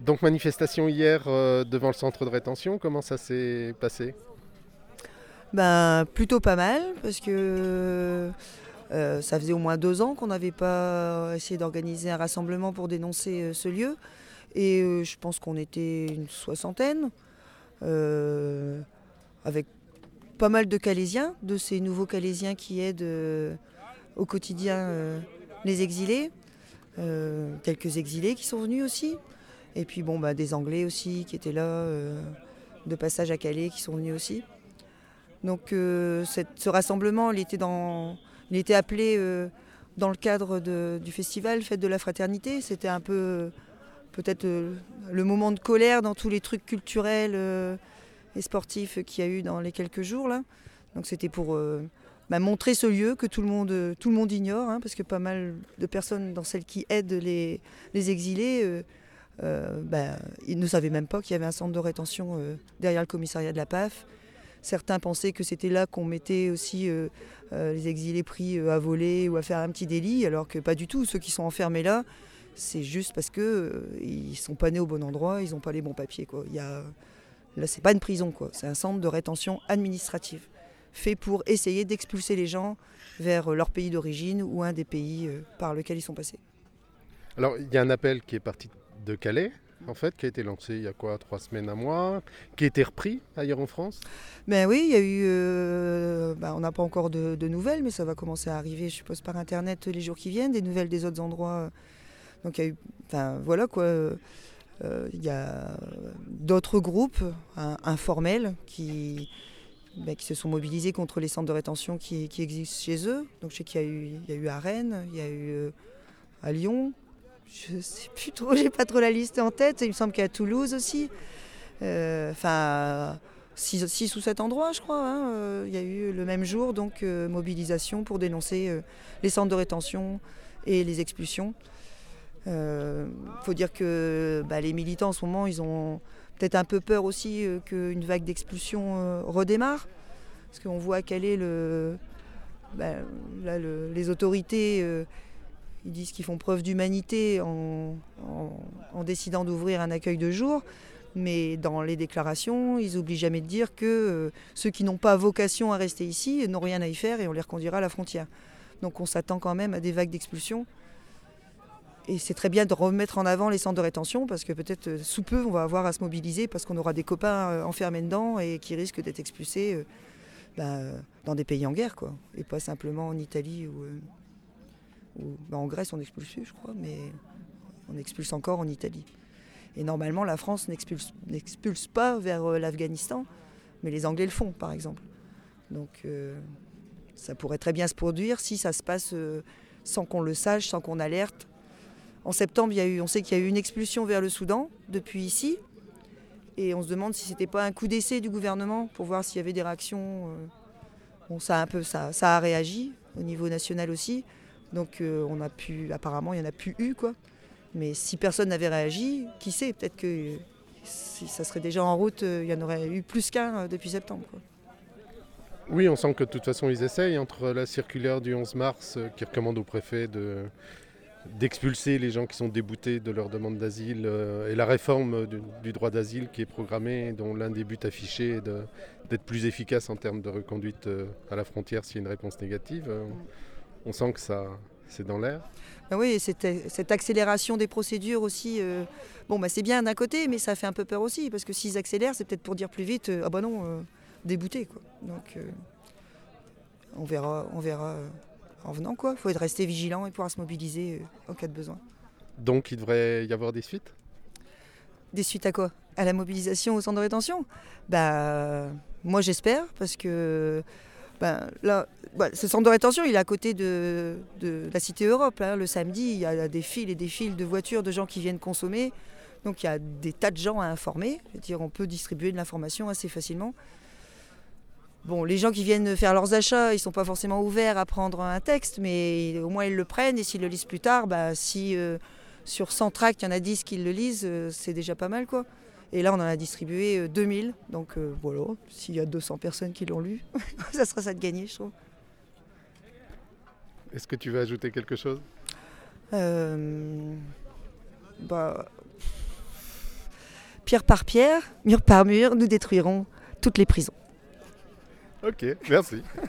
Donc manifestation hier devant le centre de rétention, comment ça s'est passé? Ben, plutôt pas mal, parce que ça faisait au moins 2 ans qu'on n'avait pas essayé d'organiser un rassemblement pour dénoncer ce lieu. Et je pense qu'on était une soixantaine, euh, avec pas mal de Calaisiens, de ces nouveaux Calaisiens qui aident au quotidien les exilés. Quelques exilés qui sont venus aussi. Et puis bon, bah, des Anglais aussi qui étaient là, de passage à Calais, qui sont venus aussi. Donc ce rassemblement, il était appelé dans le cadre du festival Fête de la Fraternité. C'était un peu peut-être le moment de colère dans tous les trucs culturels et sportifs qu'il y a eu dans les quelques jours là. Donc c'était pour montrer ce lieu que tout le monde ignore, hein, parce que pas mal de personnes dans celles qui aident les exilés ils ne savaient même pas qu'il y avait un centre de rétention derrière le commissariat de la PAF. Certains pensaient que c'était là qu'on mettait aussi les exilés pris à voler ou à faire un petit délit, alors que pas du tout. Ceux qui sont enfermés là, c'est juste parce que ils sont pas nés au bon endroit, ils n'ont pas les bons papiers, quoi. Là, c'est pas une prison, quoi. C'est un centre de rétention administrative, fait pour essayer d'expulser les gens vers leur pays d'origine ou un des pays par lequel ils sont passés. Alors il y a un appel qui est parti de Calais, en fait, qui a été lancé il y a quoi, 3 semaines, un mois, qui a été repris ailleurs en France. Ben oui, il y a eu. On n'a pas encore de nouvelles, mais ça va commencer à arriver, je suppose, par internet les jours qui viennent, des nouvelles des autres endroits. Donc il y a eu. Enfin voilà quoi. Il y a d'autres groupes informels qui se sont mobilisés contre les centres de rétention qui existent chez eux. Donc je sais il y a eu à Rennes, il y a eu à Lyon. Je sais plus trop, j'ai pas trop la liste en tête. Il me semble qu'il y a à Toulouse aussi. Enfin, 6 ou 7 endroits, je crois. Hein. Il y a eu le même jour, donc mobilisation pour dénoncer les centres de rétention et les expulsions. Faut dire que les militants en ce moment, ils ont peut-être un peu peur aussi qu'une vague d'expulsion redémarre. Parce qu'on voit quel est bah, les autorités. Ils disent qu'ils font preuve d'humanité en décidant d'ouvrir un accueil de jour. Mais dans les déclarations, ils n'oublient jamais de dire que ceux qui n'ont pas vocation à rester ici n'ont rien à y faire et on les reconduira à la frontière. Donc on s'attend quand même à des vagues d'expulsion. Et c'est très bien de remettre en avant les centres de rétention parce que peut-être sous peu on va avoir à se mobiliser parce qu'on aura des copains enfermés dedans et qui risquent d'être expulsés dans des pays en guerre, quoi. Et pas simplement en Italie en Grèce on expulse plus, je crois, mais on expulse encore en Italie. Et normalement, la France n'expulse pas vers l'Afghanistan, mais les Anglais le font, par exemple. Donc ça pourrait très bien se produire si ça se passe sans qu'on le sache, sans qu'on alerte. En septembre, on sait qu'il y a eu une expulsion vers le Soudan, depuis ici. Et on se demande si c'était pas un coup d'essai du gouvernement pour voir s'il y avait des réactions. Bon, ça a réagi au niveau national aussi. Donc apparemment, il n'y en a plus eu, quoi. Mais si personne n'avait réagi, qui sait, peut-être que si ça serait déjà en route, il y en aurait eu plus qu'un depuis septembre, quoi. Oui, on sent que de toute façon ils essayent, entre la circulaire du 11 mars qui recommande au préfet d'expulser les gens qui sont déboutés de leur demande d'asile et la réforme du droit d'asile qui est programmée, dont l'un des buts affichés est d'être plus efficace en termes de reconduite à la frontière s'il y a une réponse négative. On sent que ça, c'est dans l'air. Ah oui, cette accélération des procédures aussi, c'est bien d'un côté, mais ça fait un peu peur aussi, parce que s'ils accélèrent, c'est peut-être pour dire plus vite, ah bah non, débouté, quoi. Donc on verra en venant, quoi. Il faut rester vigilant et pouvoir se mobiliser en cas de besoin. Donc il devrait y avoir des suites. Des suites à quoi? À la mobilisation au centre de rétention? Moi j'espère, parce que là, ce centre de rétention, il est à côté de la Cité Europe. Hein. Le samedi, il y a des files et des files de voitures de gens qui viennent consommer. Donc il y a des tas de gens à informer. Je veux dire, on peut distribuer de l'information assez facilement. Bon, les gens qui viennent faire leurs achats, ils ne sont pas forcément ouverts à prendre un texte, mais au moins ils le prennent. Et s'ils le lisent plus tard, si sur 100 tracts, il y en a 10 qui le lisent, c'est déjà pas mal, quoi. Et là, on en a distribué 2000. Donc voilà, s'il y a 200 personnes qui l'ont lu, ça sera ça de gagner, je trouve. Est-ce que tu veux ajouter quelque chose? Euh, bah, pierre par pierre, mur par mur, nous détruirons toutes les prisons. Ok, merci.